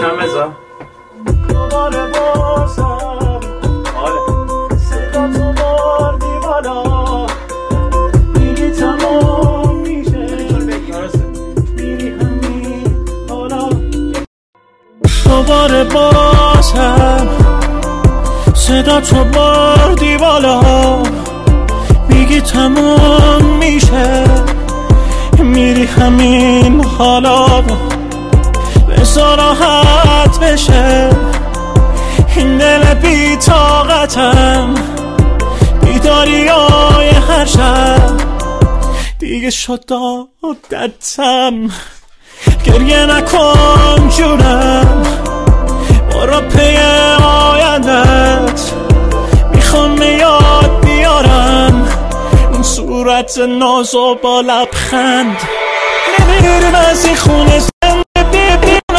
چند بذار دوباره بازم صدا تو بردی بالا میگی تمام میشه میری همین حالا دوباره بازم صدا تو بردی بالا میگی تمام میشه میری همین حالا بذار راحت بشه این دل بی طاقتم بیداری های هر شب دیگه شد عادتم گریه نکن جونم برو پی آیندت میخوام یاد بیارم اون صورت ناز و با لبخند نمیریم از این خونه